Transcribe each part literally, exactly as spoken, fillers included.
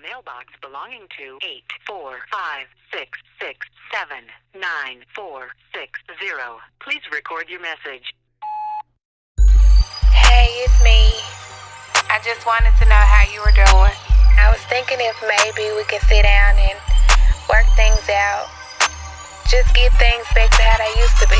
mailbox belonging to eight four five six six seven nine four six zero. Please record your message. Hey, it's me. I just wanted to know how you were doing. I was thinking if maybe we could sit down and work things out. Just get things back to how they used to be.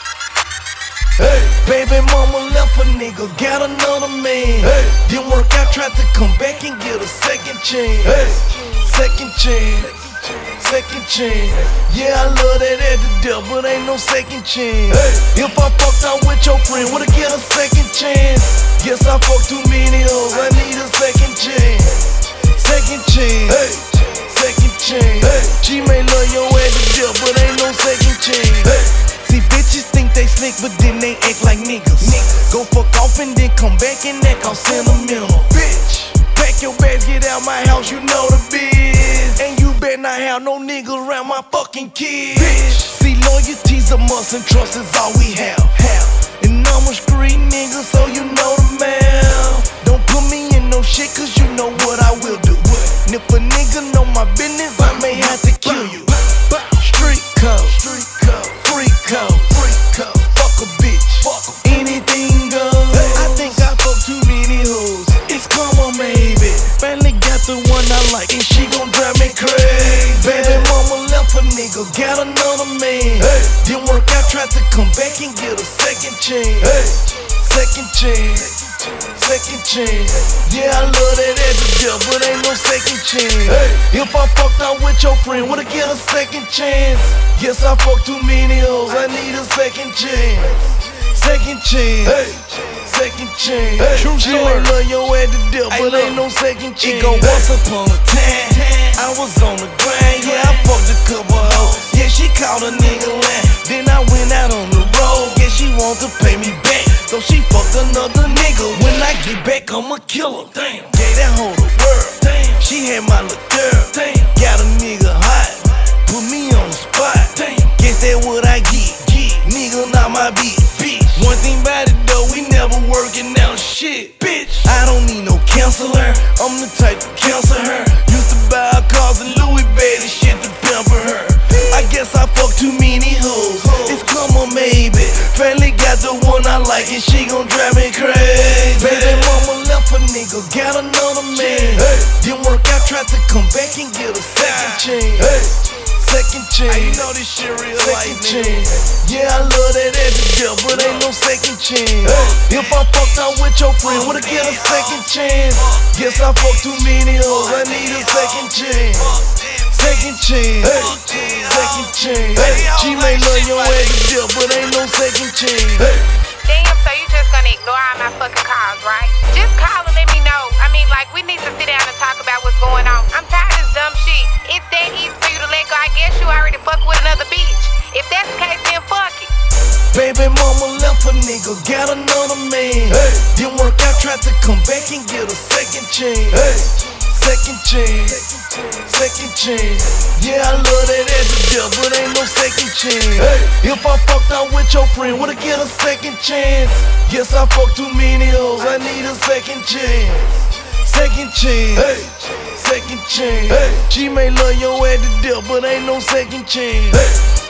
Hey, baby mama left a nigga, got another man. Hey, didn't work out, tried to come back and get a second chance. Hey, second chance, second chance. Yeah, I love that at the death, but ain't no second chance. Hey, if I fucked out with your friend, would I get a second chance? Guess I fucked too many hoes, I need a second chance. Second chance, hey, second chance. Hey, she may love your at the death, but ain't no second chance. Hey, see, bitches think they slick, but then they act like niggas. niggas. Go fuck off and then come back and act all sentimental. Bitch, pack your bags, get out my house, you know the biz. And you better not have no nigga around my fucking kids. Bitch, see, loyalty's a must and trust is all we have. have. And I'm a street nigga, so you know the man. Don't put me in no shit, cause you know what I will do. And if a nigga know my business, I may have to kill you. Street code, street code, free code, free code. Fuck a bitch, fuck anything goes. I think I fuck too many hoes. It's karma, maybe. Finally got the one I like, and she gon' drive me crazy. Baby mama left a nigga, got another man. Hey, didn't work out, tried to come back and get a second chance. Hey, second chance. Second chance, yeah, I love that at the death, but ain't no second chance. Hey, if I fucked out with your friend, would I get a second chance? Guess I fucked too many hoes, I need a second chance. Second chance, hey, second chance. Hey, true she may love your at the death, but ain't no second chance. It go once upon a time, I was on the grind, yeah, I fucked a couple hoes. Yeah, she called a nigga line, then I went out on the road. Yeah, she want to pay me back, so she fucked another nigga. When I get back, I'ma kill her. Damn, gave that hoe the world. Damn, she had my little girl. Damn, got a nigga hot, put me on the spot. Damn, guess that what I get. Get, nigga, not my beat. Bitch, one thing about it though, we never working out shit. Bitch, I don't need no counselor. I'm the type to counsel her. Used to buy her cars and Louis baby shit to pamper her. I guess I fuck too many hoes. It's karma, maybe. Finally got the one I like, and she gon' drive me crazy. Baby mama left a nigga, got another man. Hey, didn't work out, tried to come back and get a second chance. Hey, second chance. Hey, you know this shit real life, chance. Yeah, I love that at the death, but ain't no second chance. Hey, if I fucked out with your friend, would I get a second chance? Guess I fucked too many hoes, I need a second chance. Second chance, hey, second chance. Hey, she may love your at the death, but ain't no second chance. Hey. Damn, so you just gonna ignore all my fucking calls, right? Just call and let me know. I mean, like, we need to sit down and talk about what's going on. I'm tired of this dumb shit. It's that easy for you to let go. I guess you already fuck with another bitch. If that's the case, then fuck it. Baby mama left a nigga, got another man. Hey, didn't work out, tried to come back and get a second chance. Hey, second chance, second chance. Yeah, I love that at the death, but ain't no second chance. Hey, if I fucked out with your friend, would I get a second chance? Guess I fucked too many hoes, I need a second chance. Second chance, hey, second chance. Hey, she may love your at the death, but ain't no second chance. Hey.